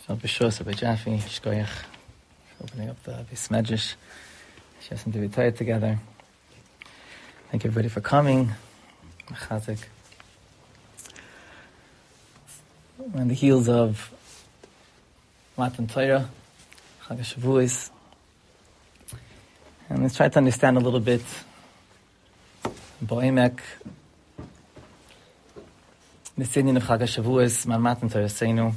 So B'Shos, Rabbi Jaffe, Shkoyach, opening up the Medrash. Shesem to be tired together. Thank you everybody for coming. Chazik. On the heels of Matan Torah, Chag HaShavuos, and let's try to understand a little bit Bo'emek, the singing of Chag HaShavuos, Matan Torah Seinu.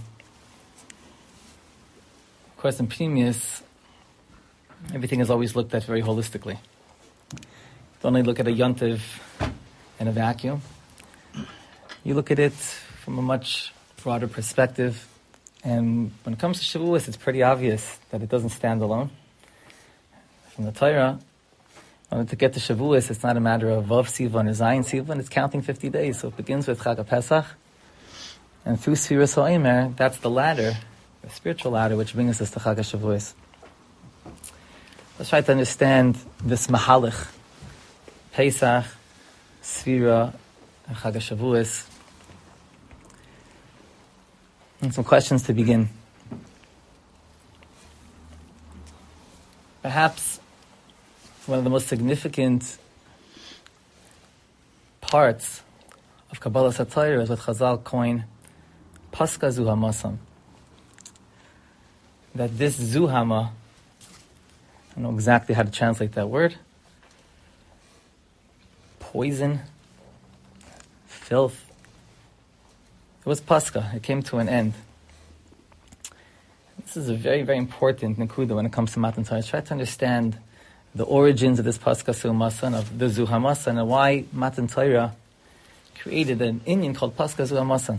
Of course, in Pnimius, everything is always looked at very holistically. Don't only look at a yontiv in a vacuum. You look at it from a much broader perspective. And when it comes to Shavuos, it's pretty obvious that it doesn't stand alone. From the Torah, in order to get to Shavuos, it's not a matter of Vav Sivan or Zayin Sivan, it's counting 50 days. So it begins with Chag HaPesach, and through Sfiras HaOmer, that's the ladder, the spiritual ladder, which brings us to Chag HaShavuos. Let's try to understand this Mahalich, Pesach, Sfira, and Chag HaShavuos. And some questions to begin. Perhaps one of the most significant parts of Kabbalah Satire is what Chazal coin Paska Zuhamasam. That this Zuhama, I don't know exactly how to translate that word, poison, filth, it was Pascha. It came to an end. This is a very, very important Nakuda when it comes to Matan Torah. Try to understand the origins of this Pascha Zuhamasan, of the Zuhamasan, and why Matan Torah created an inyan called Pascha Zuhamasan.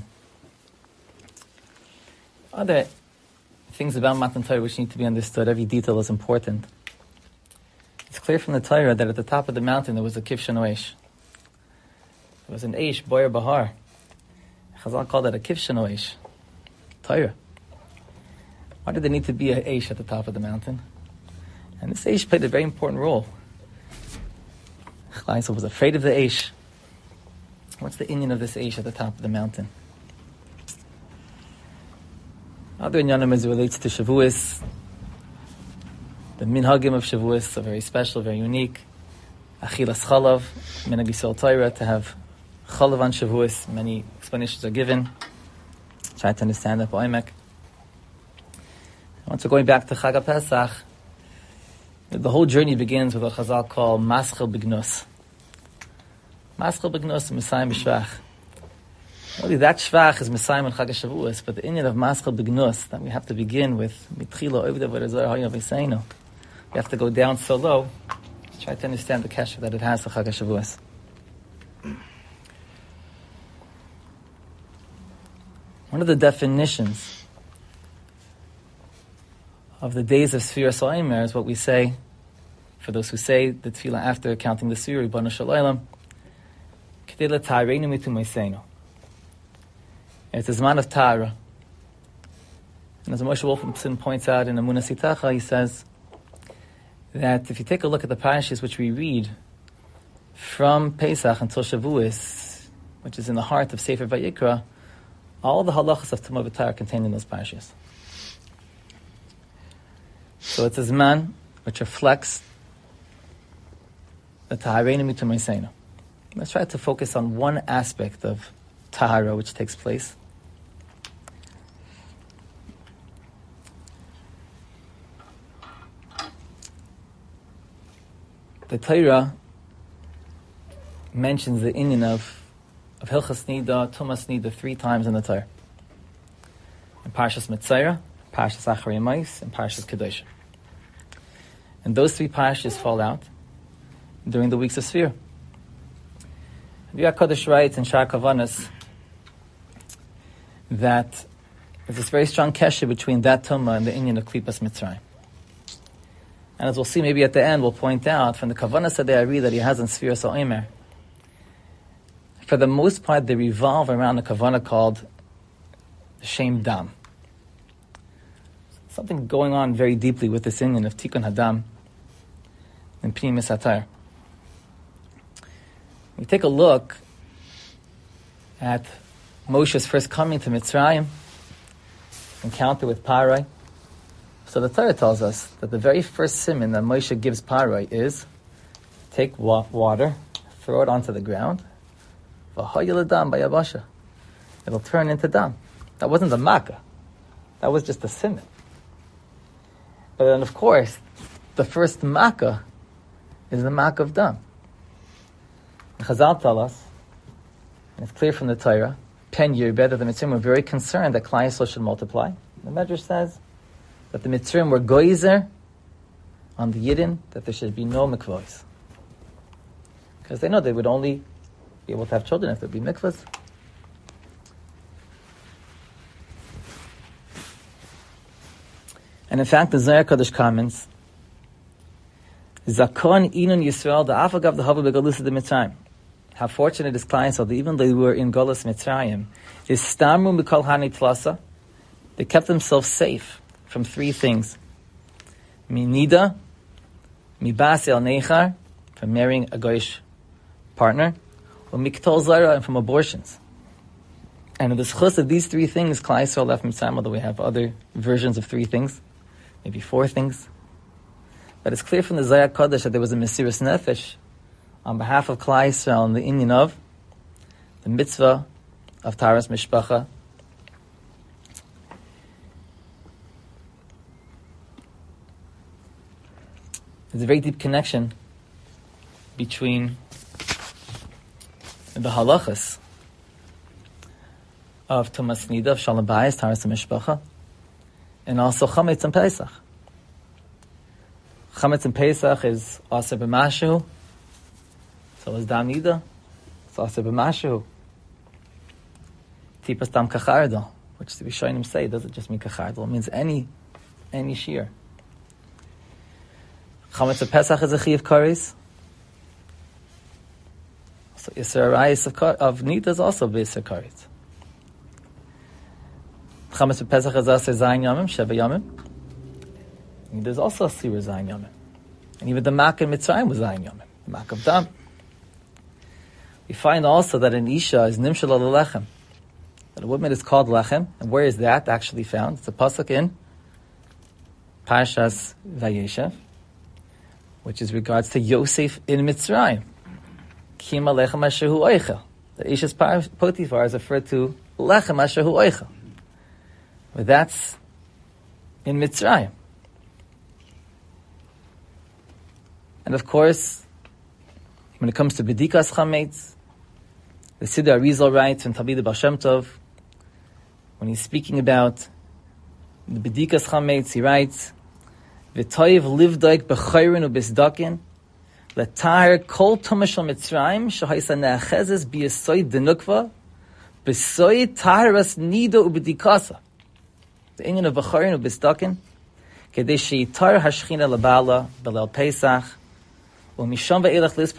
Other things about Matan Torah which need to be understood. Every detail is important. It's clear from the Torah that at the top of the mountain there was a Kivshan Oesh. There was an Eish, Boyer Bahar. Chazal called that a Kivshan Oesh. Torah. Why did there need to be an Eish at the top of the mountain? And this Eish played a very important role. Chalaisa was afraid of the Eish. What's the inyan of this Eish at the top of the mountain? Other inyanim as it relates to Shavuos. The minhagim of Shavuos are very special, very unique. Achilas chalav, minhag Yisrael Torah, to have chalav on Shavuos. Many explanations are given. Try to understand that Bo'emek. Once we're going back to Chag HaPesach, the whole journey begins with what Chazal call Maschel B'Gnus. Maschel B'Gnus, Messiah B'Shvach. Only that Shvach is Messiah and Chag HaShavuos, but the inyan of Maschel B'Gnus, that we have to begin with, Mitchila Ovda V'Razor Hayav V'Seinu. We have to go down so low, to try to understand the kesher that it has to Chag HaShavuos. One of the definitions of the days of Sfiras HaOmer is what we say, for those who say the tefillah after counting the Sfira, Ribono Shel Olam, K'dei l'ta'areinu mitu meiseinu. It's a Zman of Ta'ara. And as Moshe Wolfson points out in Emunah Sitacha, he says that if you take a look at the parashas which we read from Pesach until Shavuos, which is in the heart of Sefer Vayikra, all the halachas of Tumah V'Tara are contained in those parashas. So it's a Zman which reflects the Tahareinu Mitu Meiseinu. Let's try to focus on one aspect of Tahara which takes place. The Torah mentions the inyan of Hilchas Nida, Tumas Nida 3 times in the Torah. In Parshas Mitzayra, Parshas Acharei Mos, and Parshas Kedoshim. And those 3 parshas fall out during the weeks of Sfira. The HaKadosh writes in Shar Kavanas that there's this very strong kesher between that Tumah and the inyan of Klipas Mitzrayim. And as we'll see maybe at the end, we'll point out from the Kavanas Adei that he has in Sfiras HaOmer, for the most part, they revolve around a kavanah called Shem Dam. Something going on very deeply with this inyan of Tikkun Hadam in Pnimius HaTorah. We take a look at Moshe's first coming to Mitzrayim. encounter with Parai. So the Torah tells us that the very first siman that Moshe gives Parai is take water, throw it onto the ground, it'll turn into dam. That wasn't the makkah. That was just a siman. But then, of course, the first makkah is the makkah of dam. Chazal tell us, and it's clear from the Torah, Pen Yirbeh, that the Mitzrayim were very concerned that Klal Yisrael should multiply. The Medrash says that the Mitzrayim were goizer on the Yidden that there should be no mikvahs. Because they know they would only be able to have children if there would be mikvahs. And in fact, the Zohar Kodesh comments, Zakon inun Yisrael da'afagav da'hava begalus de Mitzrayim. How fortunate is Klal Yisrael that even though they were in Golus Mitzrayim, is stamru mikol hani tlasa, they kept themselves safe from three things. Minida, mibas el nechar, from marrying a goyish partner, or miktol zara, and from abortions. And in the schus of these three things, Klal Yisrael left Mitzrayim, although we have other versions of three things, maybe four things. But it's clear from the Zohar Kodesh that there was a Mesiras Nefesh on behalf of Klal Yisrael in the inyan of the mitzvah of Taharas Mishpacha. There's a very deep connection between the halachas of Tumas Nida, of Shalom Bayis, Taharas Mishpacha, and also Chametz and Pesach. Chametz and Pesach is Aser B'Mashu, so is Dam Nida, it's Aser B'Mashu. Tipas Dam Kachardo, which the Rishonim say doesn't just mean Kachardo, it means any shear. Chametz and Pesach is a Chi of Kares. So Yisra Arayis of Nida is also B'Yisra Kares. Chametz and Pesach is Aser Zayin Yamim, Sheva Yamim. And there's also a Sira Zayin Yamim. And even the Makkah in Mitzrayim was Zayin Yamim, the Makkah of Dam. We find also that an Isha is Nimshal al-Lechem. That a woman is called Lechem. And where is that actually found? It's a pasuk in Parshas Vayeshev, which is regards to Yosef in Mitzrayim. Kima Lechem Asher Hu Oichel. The Isha's Potiphar is referred to Lechem Asher Hu Oichel. But that's in Mitzrayim. And of course, when it comes to Bedikas Chametz, the Siddur Arizal writes in Talmidei Baal Shem Tov, when he's speaking about the Bedikas Chametz, he writes, V'toyev livdoik b'chayrin u'bizdakin, letahir kol tumashal Mitzrayim, shahaisa ne'achezes b'yesoid denukva, b'soid taharas nido u'bedikasa. The inyan of b'chayrin u'bizdakin, kedei sheyitar hashchina l'bala b'leil Pesach, and he's referring here to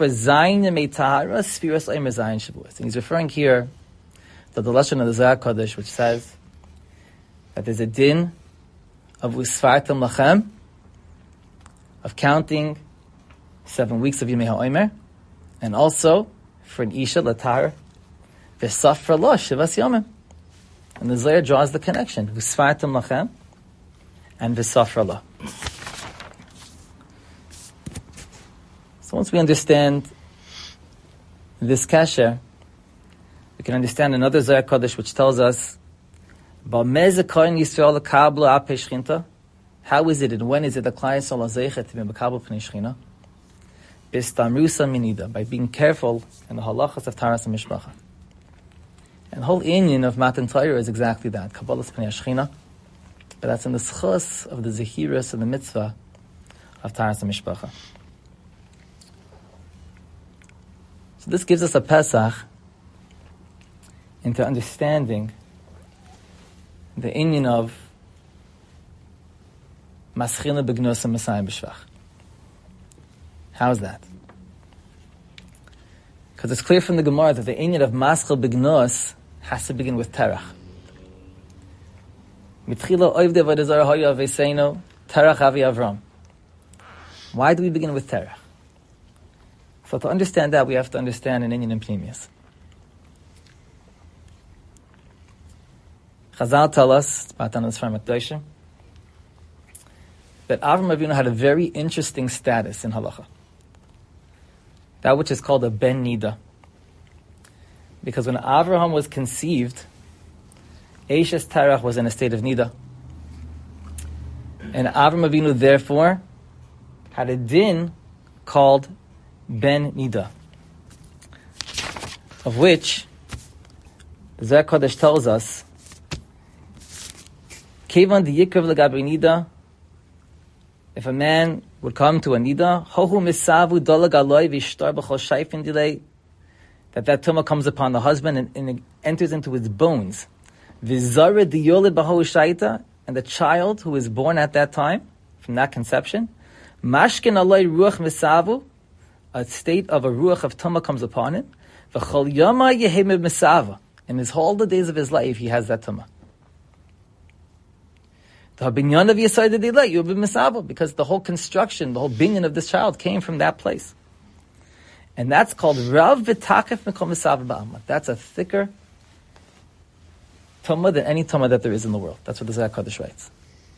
the lesson of the Zohar Kodesh, which says that there's a din of Usfartam Lachem, of counting 7 weeks of Yemei HaOmer, and also for an Isha Latar, V'safra Lo Shivas Yomim. And the Zohar draws the connection, Usfartam Lachem and V'safra Lo. So once we understand this kasher, we can understand another Zohar Kodesh which tells us how is it and when is it that Klal Yisrael hazechet to be mekabel pnei Shechina? Bistamrusa minida, by being careful in the halachas of Taharas Mishpacha. And the whole inyan of Matan Torah is exactly that, Kabbalas pnei Shechina. But that's in the schus of the zehiras and the mitzvah of Taharas Mishpacha. So this gives us a Pesach into understanding the inyan of Maschina B'Gnos and Messiah B'Shvach. How is that? Because it's clear from the Gemara that the inyan of Maschil B'Gnos has to begin with Terach. Mitchila Oivde Vodazar Hoya Veseino Terach Avi Avram. Why do we begin with Terach? So to understand that, we have to understand an inyan in Pnimius. Chazal tell us, it's about on this from Akdosha, that Avram Avinu had a very interesting status in halacha. That which is called a ben nida. Because when Avraham was conceived, Eishes Terach was in a state of nida. And Avram Avinu, therefore, had a din called ben nida, of which the Zohar Kodesh tells us, Kevan the Yikav L'Gabri Nida, if a man would come to a nida, Hohu Misavu Dolag Aloi Vishtar B'chol Shaifin Dilei, that tumah comes upon the husband and it enters into his bones. V'zara Diyolid B'ho Shaita, and the child who is born at that time, from that conception, Mashkin Aloi Ruach Misavu, a state of a ruach of tumah comes upon him. V'chol Yama Yehemib Misava, in his whole the days of his life he has that tumah. The binyan of Yesod Dilei, you'll be Misava, because the whole construction, the whole binyan of this child came from that place. And that's called Rav V'takef Mikol Misava Ba'alma. That's a thicker tumah than any tumah that there is in the world. That's what the Zohar Kodesh writes.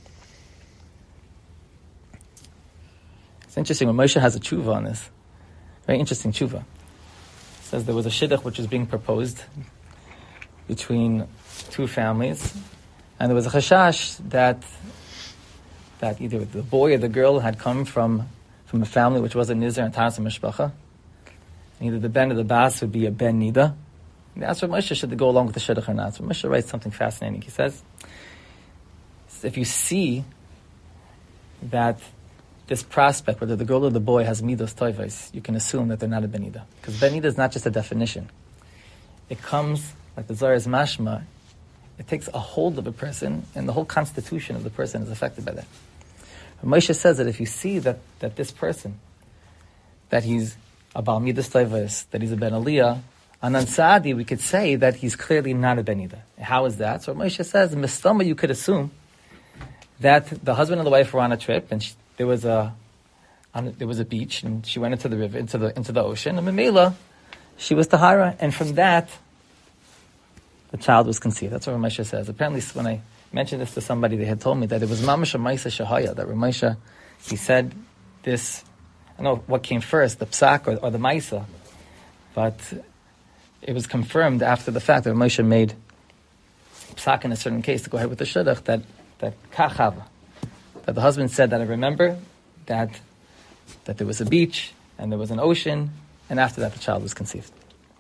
It's interesting, when Moshe has a tshuva on this, very interesting tshuva. It says there was a shidduch which was being proposed between two families, and there was a chashash that either the boy or the girl had come from a family which wasn't Nizar and Taras and Mishpacha. Either the ben or the bas would be a ben nida. And that's what Moshe should go along with the shidduch or not. So Moshe writes something fascinating. He says, if you see that this prospect, whether the girl or the boy has midos toivos, you can assume that they're not a ben nida. Because ben nida is not just a definition. It comes, like the Zohar is mashma, it takes a hold of a person, and the whole constitution of the person is affected by that. But Moshe says that if you see that this person, that he's a Baal Midas Toivos, that he's a Ben Aliyah, Anan Sa'adi, we could say that he's clearly not a Ben Nida. How is that? So Moshe says, in Mistama, you could assume that the husband and the wife were on a trip, and there was a beach, and she went into the river, into the ocean, and Mamela, she was Tahara, and from that, the child was conceived. That's what Ramesha says. Apparently, when I mentioned this to somebody, they had told me that it was Mamash Maisa Shahaya, that Ramesha, he said this, I don't know what came first, the psak or the Maisa, but it was confirmed after the fact that Ramesha made psak in a certain case to go ahead with the shidduch, that Kachava, that the husband said that I remember that there was a beach and there was an ocean, and after that the child was conceived.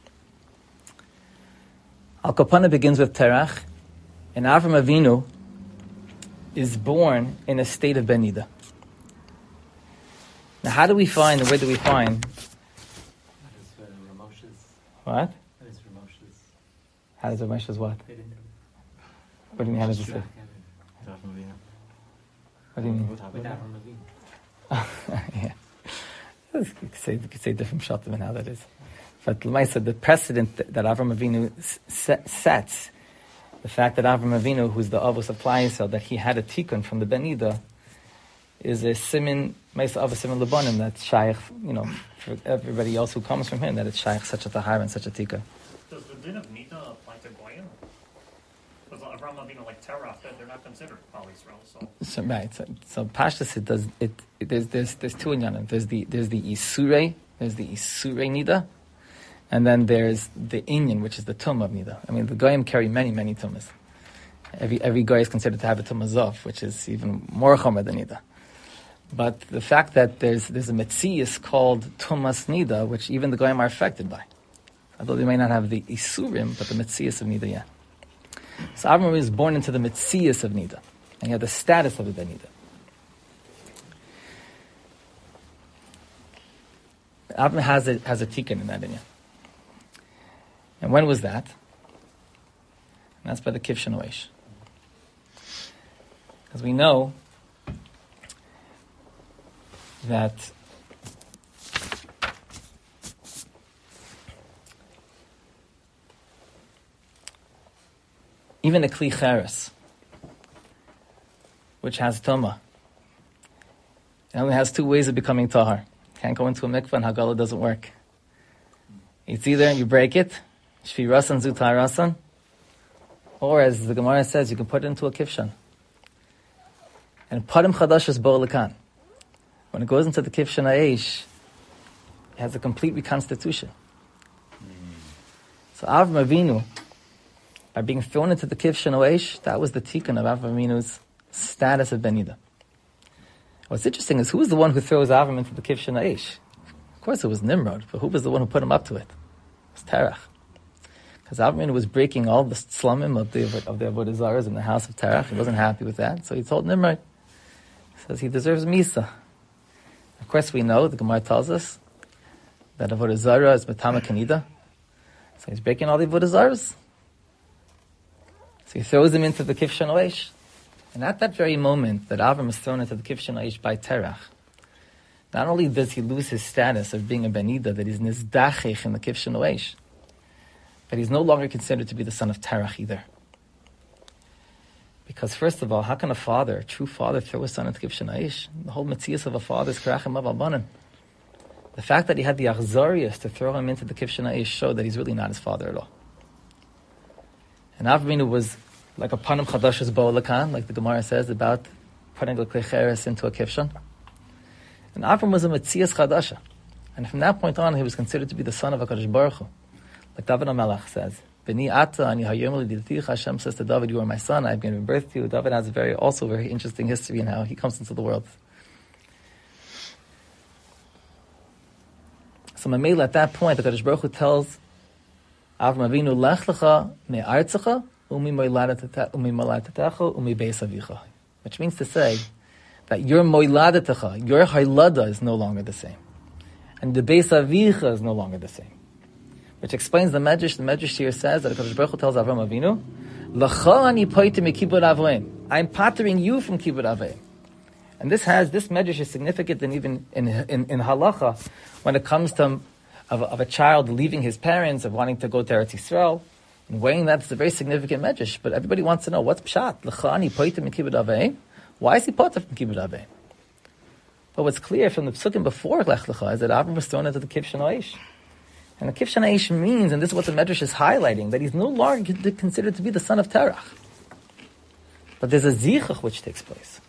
Al Kapana begins with Terach, and Avram Avinu is born in a state of Ben Nida. Now, how do we find, and where do we find? What? How does Ramoshes what? What do you mean, how does it say? What do you mean? Yeah. You could say different shatim and how that is. But Lamaisa, the precedent that Avram Avinu sets, the fact that Avram Avinu, who's the Avos of Klal Yisrael, that he had a tikkun from the Ben Nida, is a simin, Maisa of a simin Lebanon, that's shaykh, for everybody else who comes from him, that it's shaykh such a tahar and such a tikkun. Does the din of Nida apply to Goyim? Because Avram Avinu, like Terach, they're not considered Klal Yisrael, so. Right. So Pashtus, there's two inyanim. There's the Isurei Nida, and then there's the Inyan, which is the Tumah of Nida. I mean, the Goyim carry many, many Tumas. Every Goy is considered to have a Tumah Zov, which is even more Chomer than Nida. But the fact that there's a Metzias called Tumas Nida, which even the Goyim are affected by. Although they may not have the Isurim, but the Metzias of Nida, yeah. So Avram is born into the Metzias of Nida, and he had the status of a Ben Nida. Avram has a tikkun in that inyan. And when was that? And that's by the Kivshan Oish. Because we know that even a Kli Cheres, which has Tumah, it only has two ways of becoming Tahar. Can't go into a mikvah and Hagala doesn't work. It's either you break it, Shvi Rasan Zu Taharasan, Or as the Gemara says, you can put it into a kivshan. And parim chadash is bo lekan. When it goes into the kivshan ha'esh, it has a complete reconstitution. So Avram Avinu, by being thrown into the kivshan ha'esh, that was the tikkun of Avram Avinu's status of Benida. What's interesting is who was the one who throws Avram into the kivshan ha'esh? Of course it was Nimrod, but who was the one who put him up to it? It was Terach. Because Avram was breaking all the slumim of the Avodah Zarahs in the house of Terach. He wasn't happy with that, so he told Nimrod. He says he deserves Misa. Of course we know, the Gemara tells us, that Avodah Zarah is Matama Kanida. So he's breaking all the Avodah Zarahs. So he throws him into the Kivshan Oesh. And at that very moment that Avram is thrown into the Kivshan Oesh by Terach, not only does he lose his status of being a Benida, that he's Nizdachech in the Kivshan Oesh, but he's no longer considered to be the son of Terach either. Because first of all, how can a true father, throw his son into Kivshan Oesh? The whole Metzias of a father is Karachim Av Albanim. The fact that he had the Achzarius to throw him into the Kivshan Ha'esh showed that he's really not his father at all. And Avram was like a Panim Chadash's Bo'alakan, like the Gemara says about putting a Klecheres into a Kivshan. And Avram was a Metzias Chadasha. And from that point on, he was considered to be the son of HaKadosh Baruch Hu. Like David HaMelech says, B'ni ata ani hayom l'didaticha, Hashem says to David, you are my son, I have given birth to you. David has a also very interesting history in how he comes into the world. So Mamela, at that point, the Kadosh Baruch Hu tells Avram Avinu, Lech lecha me'artzecha umi moiladatecha umi beis avicha. Which means to say that your moiladatecha, your haylada is no longer the same. And the beis avicha is no longer the same. Which explains the Medrash. The Medrash here says that the Kadosh Baruch Hu tells Avram Avinu, Lecha ani poitim mikibud avleim. I'm pattering you from kibud avleim. And this Medrash is significant and even in halacha when it comes to of a child leaving his parents, of wanting to go to Eretz Yisrael. And weighing that, it's a very significant Medrash. But everybody wants to know, what's pshat? L'chani poitim min kibud avei? Why is he poitim from kibud avei? But what's clear from the psukim before Lech Lecha is that Avram was thrown into the Kivshan Ha'esh. And the Kivshan Ha'esh means, and this is what the Medrash is highlighting, that he's no longer considered to be the son of Terach. But there's a zichach which takes place.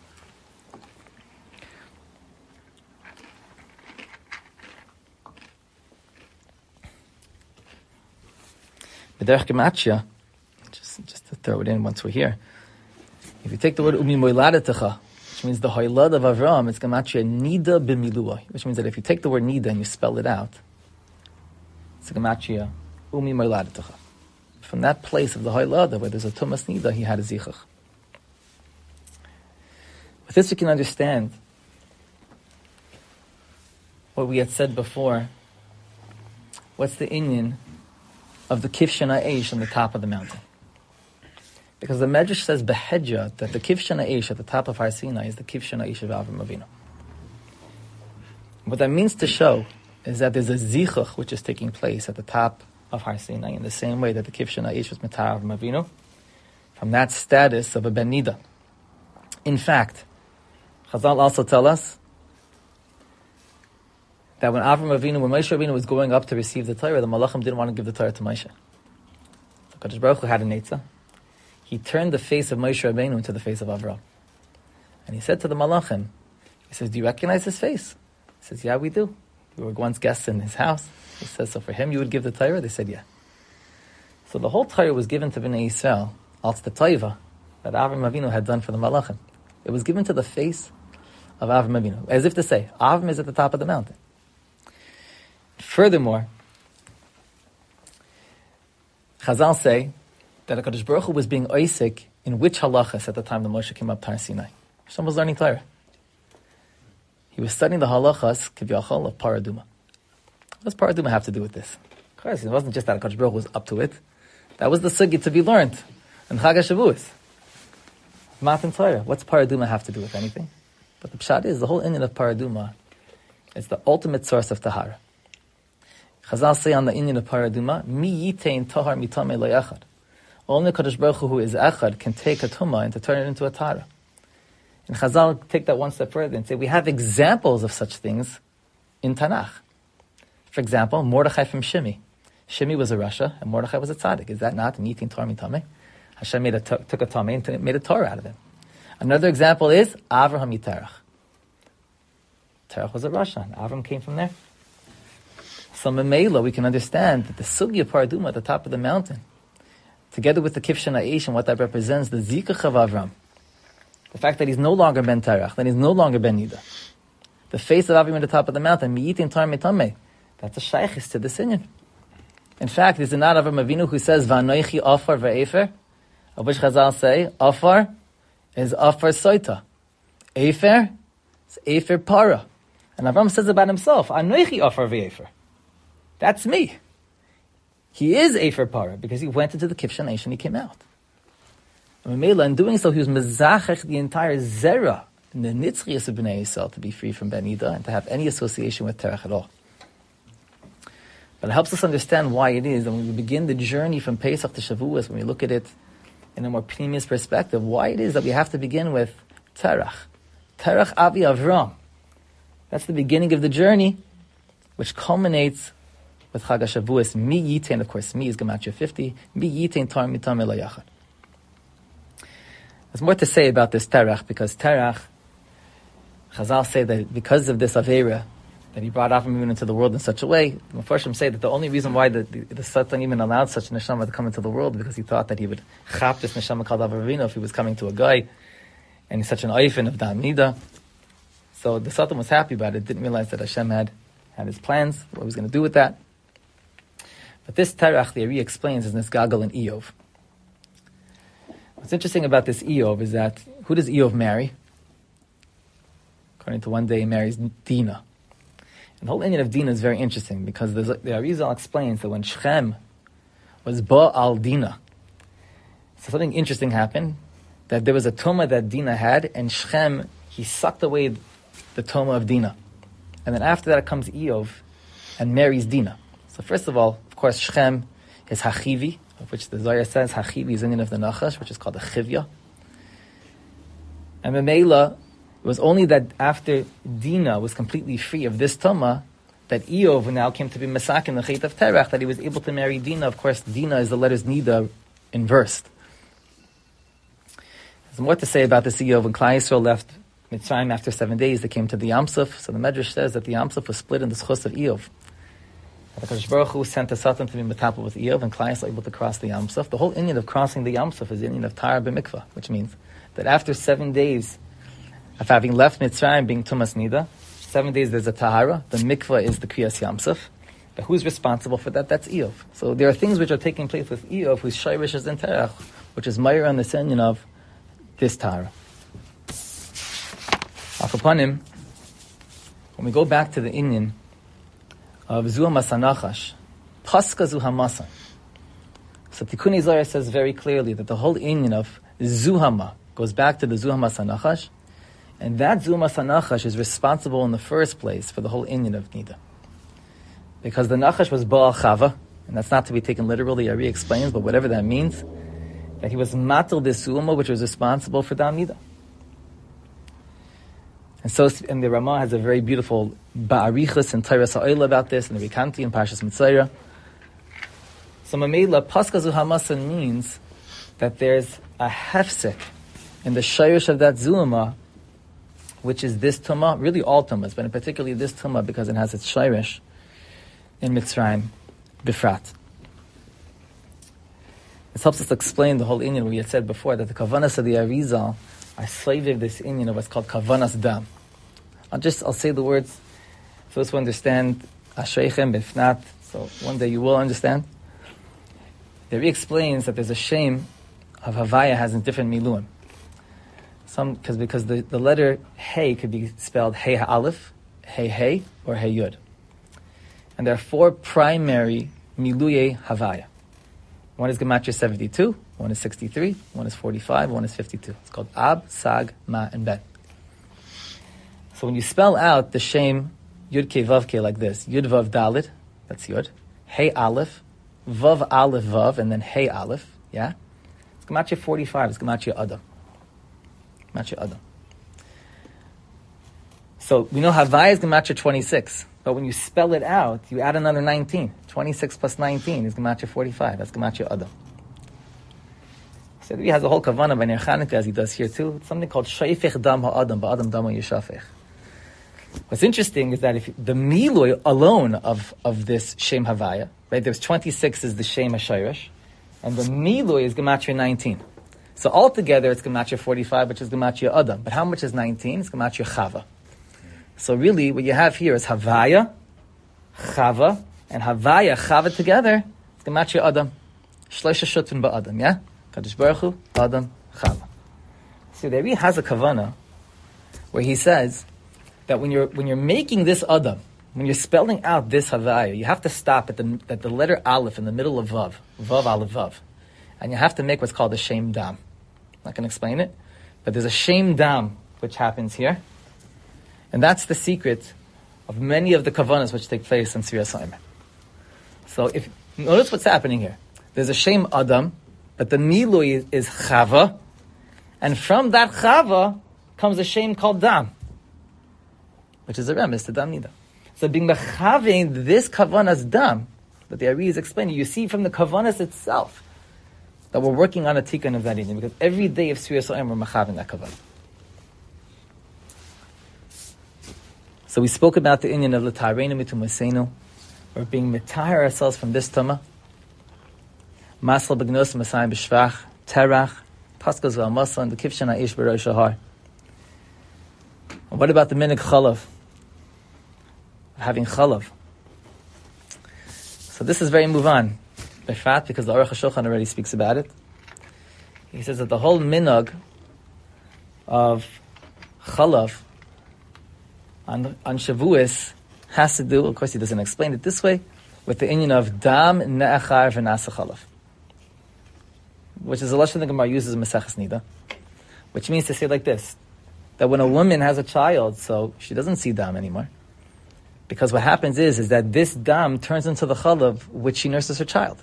B'derech Gematria, just to throw it in once we're here, if you take the word umi moiladatecha, which means the hoylad of Avram, it's Gematria nida b'milua, which means that if you take the word nida and you spell it out, it's Gematria umi moiladatecha. From that place of the hoylad, where there's a tumas nida, he had a zichach. With this we can understand what we had said before. What's the inyan of the Kivshan Ha'esh on the top of the mountain? Because the Medrash says Behedja that the Kivshan Ha'esh at the top of Har Sinai is the Kivshan Ha'esh of Avram Avinu. What that means to show is that there's a zichach which is taking place at the top of Har Sinai in the same way that the Kivshan Ha'esh was Matar Avram Avinu, from that status of a Ben Nida. In fact, Chazal also tell us that when Moshe Rabbeinu was going up to receive the Torah, the Malachim didn't want to give the Torah to Moshe. So Kadosh Baruch Hu had a Netzah. He turned the face of Moshe Rabbeinu into the face of Avram. And he said to the Malachim, he says, do you recognize his face? He says, yeah, we do. We were once guests in his house. He says, so for him you would give the Torah? They said, yeah. So the whole Torah was given to Bnei Yisrael, als the Toiva that Avram Avinu had done for the Malachim. It was given to the face of Avram Avinu, as if to say, Avram is at the top of the mountain. Furthermore, Chazal say that HaKadosh Baruch Hu was being oisik in which halachas at the time the Moshe came up to Har Sinai. Hashem was learning Torah. He was studying the halachas kiviyachol of Paraduma. What does Paraduma have to do with this? Of course, it wasn't just that HaKadosh Baruch Hu was up to it. That was the sugi to be learned in Chag HaShavuos. Matan Torah. What's Paraduma have to do with anything? But the pshat is, the whole inyan of Paraduma is the ultimate source of Tahara. Chazal say on the inyan of Paraduma, Mi yitein tahar mitame lo yachad. Only Kadosh Baruch Hu, who is echad, can take a tumah and to turn it into a tahara. And Chazal take that one step further and say we have examples of such things in Tanakh. For example, Mordechai from Shimi. Shimi was a Rasha and Mordechai was a tzaddik. Is that not mi yitein tahar mitame? Hashem took a tamei and made a Torah out of it. Another example is Avraham Terach. Terach was a Rasha, and Avram came from there. So Memela, we can understand that the Sugya Paraduma at the top of the mountain, together with the Kivshan Aish and what that represents, the Zikach of Avram, the fact that he's no longer Ben Terach, that he's no longer Ben Nida, the face of Avram at the top of the mountain, Mi'itin Tar Metameh, that's a shaykhis to the Sinyan. In fact, there's not Avram Avinu who says, V'anoichi Afar V'Efer, of which Chazal say, Afar is Afar Soita. Efer is Efer Para. And Avram says about himself, Anoichi Afar V'Efer. That's me. He is Efer Para because he went into the Kivshan Aish and he came out. And Mamela, in doing so, he was mezachach the entire zera in the nitzchias of Bnei Yisrael to be free from Ben Ida and to have any association with Terach at all. But it helps us understand why it is that when we begin the journey from Pesach to Shavuos, when we look at it in a more pneumius perspective, why it is that we have to begin with Terach. Terach Avi Avram. That's the beginning of the journey, which culminates with Chag HaShavuos, Mi Yitain, of course, Mi is Gematria 50, Mi Yitain Tar Mitam Elayachad. There's more to say about this Terach, because Terach, Chazal say that because of this Aveira, that he brought Avram into the world in such a way, the Mepharshim say that the only reason why the Satan even allowed such a neshama to come into the world, because he thought that he would chap this neshama called Avram if he was coming to a guy, and he's such an oifen of Dam Nida. So the Satan was happy about it, didn't realize that Hashem had his plans, what he was going to do with that. But this Terach, the Ari explains, is Nisgagal and Eov. What's interesting about this Eov is that, who does Eov marry? According to one day, he marries Dinah. And the whole Indian of Dinah is very interesting, because the Arizal explains that when Shechem was Ba'al Dinah, so something interesting happened, that there was a Tumah that Dinah had, and Shechem, he sucked away the Tumah of Dinah. And then after that comes Eov and marries Dinah. So first of all, of course, Shechem is Hachivi, of which the Zohar says Hachivi is Indian of the Nachash, which is called the Chivya. And Memela, it was only that after Dinah was completely free of this Tumah, that Eov now came to be Mesak in the Chet of Terach, that he was able to marry Dinah. Of course, Dinah is the letters Nida inversed. There's more to say about this Eov. When Klal Yisrael left Mitzrayim after 7 days, they came to the Yam Suf. So the Medrash says that the Yam Suf was split in the Schus of Eov. The Kadosh Baruch Hu sent the Satan to be metapel with Eov, and Klal Yisrael able to cross the Yam Suf. The whole Indian of crossing the Yam Suf is the Indian of Tara b'mikvah, which means that after 7 days of having left Mitzrayim being Tumas Nida, 7 days there's a Tahara, the mikvah is the Kriyas Yam Suf. But who's responsible for that? That's Eov. So there are things which are taking place with Eov, whose Shayrish is in Terach, which is Meir on the Sinyan of this Tahara. Upon him, when we go back to the Indian of Zuhamas HaNachash, Paska Zuhamasa. So Tikkun Zohar says very clearly that the whole Indian of Zuhama goes back to the Zuhamas HaNachash, and that Zuhamas HaNachash is responsible in the first place for the whole Indian of Nida. Because the Nachash was Baal Chava, and that's not to be taken literally, Ari explains, but whatever that means, that he was Matal this Zuhama, which was responsible for Dam Nida. And the Ramah has a very beautiful Ba'arichas and Teiras Ha'olah about this, and the Rikanti and Parshas Mitzayra. So Mamela, Paska Zuhamasa means that there's a hefsek in the shayrish of that Zuhama, which is this Tumah, really all Tumas, but in particularly this Tumah because it has its shayrish in Mitzrayim, Bifrat. This helps us explain the whole Inyan we had said before, that the Kavanas of the Arizal are slave of this Inyan of what's called Kavanas Dam. I'll say the words for those who understand Ashreichem, if not, so one day you will understand. The Ri explains that there's a shame of Havaya has in different miluim. Because the letter Hey could be spelled Hey Ha'alef, Hey Hey, or Hey Yud. And there are 4 primary miluye Havaya. One is Gematria 72, one is 63, one is 45, one is 52. It's called Ab, Sag, Ma, and Ben. So when you spell out the shame Yud Ke Vav Ke like this, Yud Vav Dalit, that's Yud, Hey Aleph, Vav Aleph Vav, and then Hey Aleph, yeah? It's Gematria 45, it's Gematria Adam. Gematria Adam. So we know Havaya is Gematria 26, but when you spell it out, you add another 19. 26 plus 19 is Gematria 45, that's Gematria Adam. So he has a whole kavanah by Ner Chanukah, as he does here too. It's something called Shayfech Dam Ha'adam, Ba'adam Dam Yishafech. What's interesting is that if the Miloi alone of this Shem Havaya, right, there's 26 is the Shem HaShayrish, and the Miloi is Gematria 19. So altogether it's Gematria 45, which is Gematria Adam. But how much is 19? It's Gematria Chava. So really what you have here is Havaya, Chava, and Havaya, Chava together, it's Gematria Adam. Shleisha Shutun Ba'adam, yeah? Kadosh Baruch Hu, Adam, Chava. So there he has a kavanah where he says that when you're making this Adam, when you're spelling out this Havaya, you have to stop at the letter Aleph in the middle of Vav, Vav Aleph Vav, and you have to make what's called a Shem Dam. I'm not going to explain it, but there's a Shem Dam which happens here, and that's the secret of many of the kavanas which take place in Sfira Soimer. So if notice what's happening here, there's a Shem Adam, but the Milui is Chava, and from that Chava comes a Shem called Dam, which is a remes to Dam Nida. So being mechaving this kavanas Dam, that the Ari is explaining, you see from the kavanas itself that we're working on a tikkun of that Indian, because every day of Sfira Soimer we're mechaving that kavanah. So we spoke about the Indian of l'tareinu mitumasenu. We're being mitahar ourselves from this tuma. Masal b'gnos masayim b'shvach, terach, paskos v'almasa, and the kivshan ha'ish b'rosh ha'har. And what about the minig chalav? Having chalav. So this is very muvan. Befat, because the Aruch HaShulchan already speaks about it. He says that the whole minog of chalav on Shavuos has to do, of course he doesn't explain it this way, with the inyan of dam ne'achar v'nasa chalav, which is a lashon the Gemara uses in Maseches Nida, which means to say like this, that when a woman has a child, so she doesn't see dam anymore, because what happens is that this dam turns into the chalav which she nurses her child.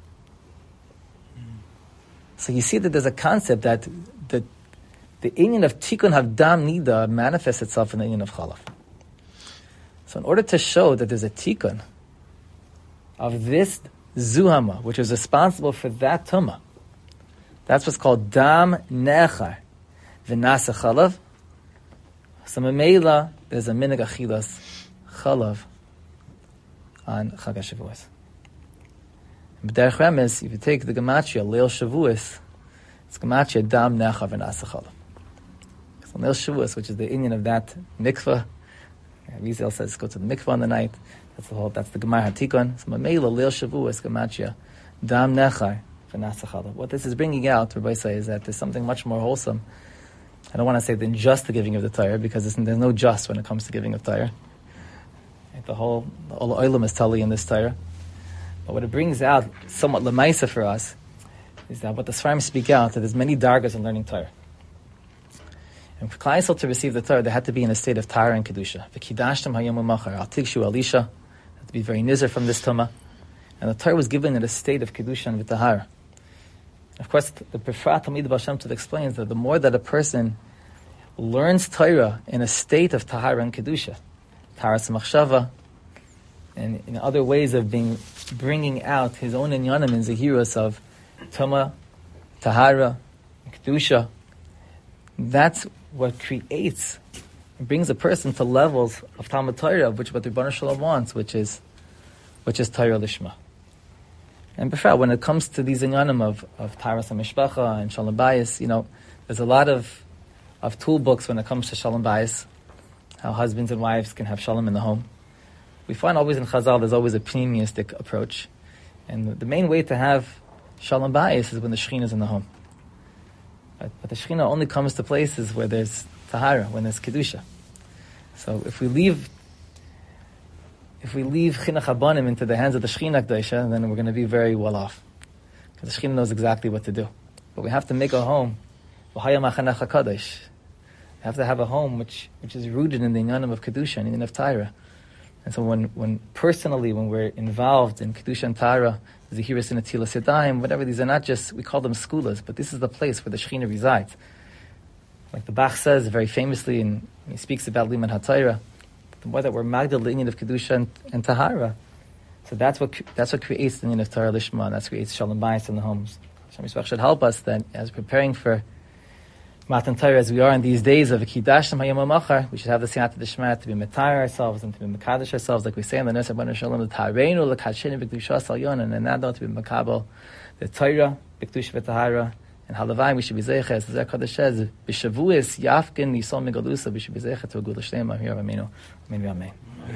So you see that there's a concept that the inyan of tikkun havdam nida manifests itself in the inyan of chalav. So in order to show that there's a tikkun of this zuhama, which is responsible for that tumah, that's what's called dam ne'achar v'nasa chalav. So memela, there's a minig achilas chalav on Chag HaShavuos. B'derech remes, if you take the gematria Leil Shavuos, it's gematria dam ne'achar v'nasa chalav. So Leil Shavuos, which is the inyan of that mikvah, Rizal says go to the mikvah on the night. That's the Gemara Hatikon. So memela Leil Shavuos gematria dam ne'achar v'nasa chalav. What this is bringing out, Rabbi say, is that there's something much more wholesome. I don't want to say than just the giving of the Torah, because there's no just when it comes to giving of Torah. The whole olam is totally in this Torah. But what it brings out, somewhat lemaisa for us, is that what the Sfarim speak out, that there's many dargas in learning Torah. And for Klal Yisrael to receive the Torah, they had to be in a state of Tahara and Kedusha. V'kidashtem hayom u'machar, al tigshu alisha, had to be very nizer from this Tumah. And the Torah was given in a state of Kedusha and V'tahara. Of course, the Befrat Talmid Baal Shem Tov explains that the more that a person learns Torah in a state of Tahara and Kedusha, Taharas Machshava, and in other ways of bringing out his own inyanim and zehiros of Tumah, Tahara, Kedusha, that's what creates, brings a person to levels of Talmud Torah, which what the Rebbeinu Shalom wants, which is Torah Lishma. And before, when it comes to these inyanim of Taharas HaMishpacha and Shalom Bayis, there's a lot of toolbooks when it comes to Shalom Bayis, how husbands and wives can have Shalom in the home. We find always in Chazal there's always a pneumistic approach. And the main way to have Shalom Bayis is when the Shekhinah is in the home. But the Shekhinah only comes to places where there's Tahara, when there's Kedusha. So if we leave Chinuch Habanim into the hands of the Shekhinah Kedusha, then we're going to be very well off. Because the Shekhinah knows exactly what to do. But we have to make a home. We have to have a home which is rooted in the inyanim of Kedusha and in of Torah. And so when we're involved in Kedusha and Torah, Zehiras and Atilas Yadayim, whatever, these are not just, we call them skulas, but this is the place where the Shekhinah resides. Like the Bach says very famously, and he speaks about Liman HaTorah, the more that we're magdal the inyan of Kedusha and Tahara, so that's what creates the inyan of Torah Lishma, and that creates Shalom Bayis in the homes. Hashem Yisrael should help us that as we're preparing for Matan Torah, as we are in these days of Kiddush and Hayom HaMachar, we should have the Siyata D'Shema to be Metayr ourselves and to be Mekadosh ourselves, like we say in the Nusach B'nai Shalom, the Tareinu, the Kadshinu, B'Kedusha Salyon, and Nado to be Mekabel, the Torah, B'Kedusha V'Tahara, and Halavai, we should be Zeicha, as the Zer Kodesh says, B'Shavuos, Yafkin, Yisol Megalusa, we should be Zeicha to a Gula Shlema, here, Aminu, Amen.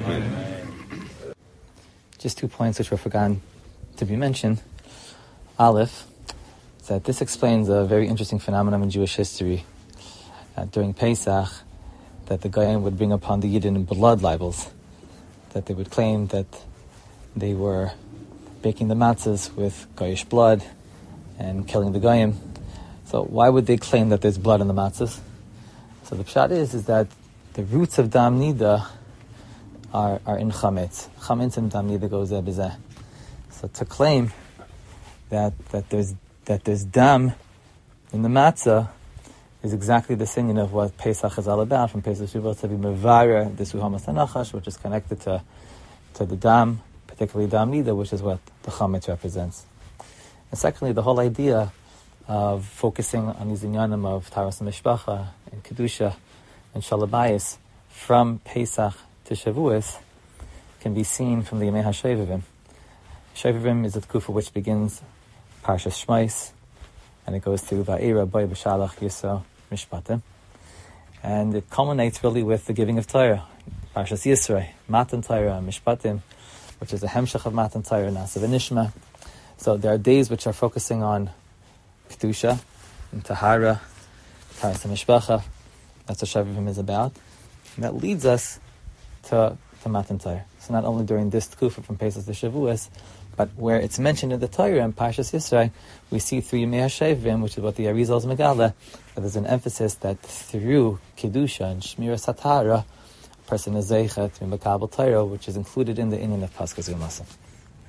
Just 2 points which were forgotten to be mentioned. Aleph, that this explains a very interesting phenomenon in Jewish history. During Pesach, that the Goyim would bring upon the Yidden blood libels, that they would claim that they were baking the matzahs with Goyish blood and killing the Goyim. So why would they claim that there's blood in the matzahs? So the pshat is that the roots of Dam Nida are in Chametz. Chametz and Dam Nida goes there. So to claim that there's dam in the matzah is exactly the singing of what Pesach is all about. From Pesach Shavuot to be Mevara, the Suhamas Tanachash, which is connected to the dam, particularly Dam Nida, which is what the Chametz represents. And secondly, the whole idea of focusing on these inyanim of Taras Mishpacha and Kedusha and Shalabayis from Pesach to Shavuos can be seen from the Yemei HaShovevim. Shovevim is a tkufa which begins Parshas Shmais, and it goes to Va'era, Boy, B'Shalach, Yisro, Mishpatim. And it culminates really with the giving of Torah. Parshas Yisro, Matan Torah, Mishpatim, which is a hemshech of Matan Torah, Nasav and Nishma. So there are days which are focusing on Kedusha, and Tahara, Taras and Mishpacha. That's what Shovevim is about. And that leads us to Matan Torah. So not only during this tkufa from Pesach to Shavuos, but where it's mentioned in the Torah in Parshas Yisro, we see through Yemei HaShovevim, which is what the Arizal is Megala, that there's an emphasis that through Kedusha and Shmiras HaTahara, a person is Zeicha to be Mekabel Torah, which is included in the Inyan of Paschas Yom Asa.